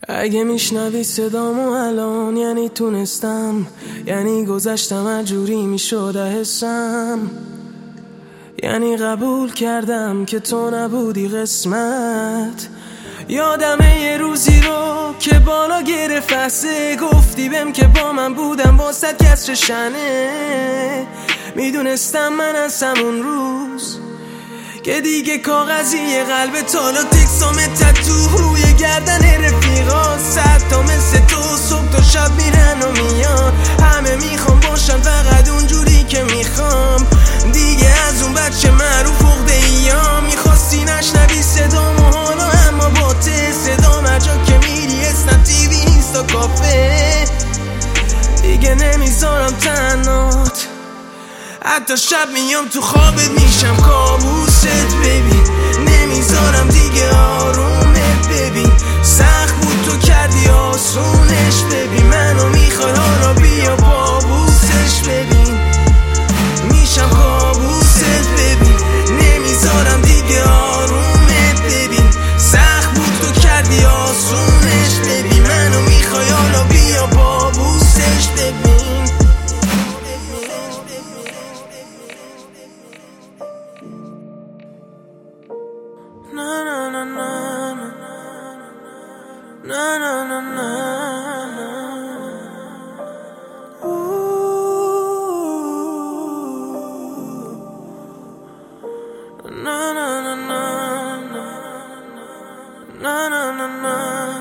اگه میشنوی صدامو الان یعنی تونستم، یعنی گذشتم اجوری میشده حسم، یعنی قبول کردم که تو نبودی قسمت. یادمه یه روزی رو که بالا گرفت فسه، گفتی بهم که با من بودم واسه کسر شنه. میدونستم من از همون روز که دیگه کاغذی قلب تالا تکسام تتو روی گردن رفیقا، صد تا مثل تو صبح تا شب میرن و میان. همه میخوام باشن فقط اونجوری که میخوام، دیگه از اون بچه معروف عقده ایا. میخواستی نشنوی صدامو حالا اما باته، صدام اجا که میری اسنپ تیوی اینستا کافه. دیگه نمیذارم تنهات، حتی شب میام تو خوابت میشم کابوست بیبی. نمیذارم دیگه آرومت ببین، سخت بود تو کردی آسونش ببین. منو میخوای حالا بیا بابوسش ببین، میشم کابوست ببین. نمیذارم دیگه آرومت ببین، سخت بود تو کردی آسونش ببین. منو میخوای حالا بیا بابوسش ببین. Na na na na na na na na. Na na na na na na na na.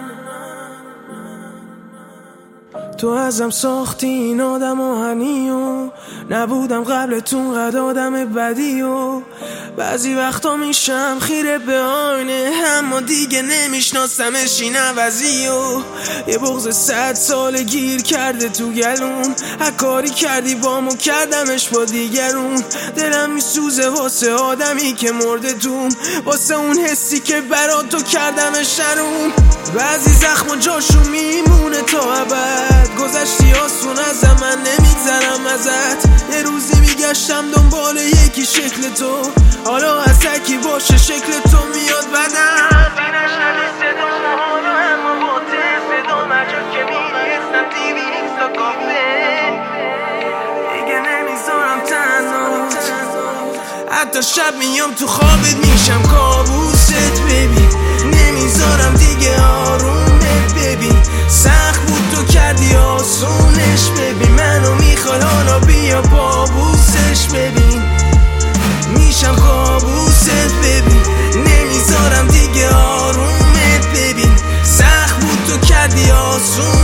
تو ازم ساختی این آدم آهنی و نبودم قبلتون قد آدم بدی و بعضی وقتا میشم خیره به آینه، اما دیگه نمیشناسمش این عوضی و یه بغض 100 سال گیر کرده تو گلوم. هر کاری کردی بامو کردمش با دیگرون، دلم میسوزه واسه آدمی که مرده توم، واسه اون حسی که برا تو کردمش شروم. بعضی زخم و جاشو میمونه تا ابد، گذشتی آسون از من نمیگذرم ازت. یه روزی میگشتم دنبال یکی شکل تو، حالا از تکی باشه شکل تو میاد بدم. نشنوی صدامو حالا اما باته، صدام اجا که میری اسنپ تیوی اینستا کافه. دیگه نمیذارم تنهات، حتی شب میام تو خوابت میشم کابوست ببین. نمیذارم دیگه آرومت ببین، سخت بود تو کردی آسونش ببین. منو میخوای حالا بیا بابوسش ببین، میشم کابوست ببین. نمیذارم دیگه آرومت ببین، سخت بود تو کردی آسون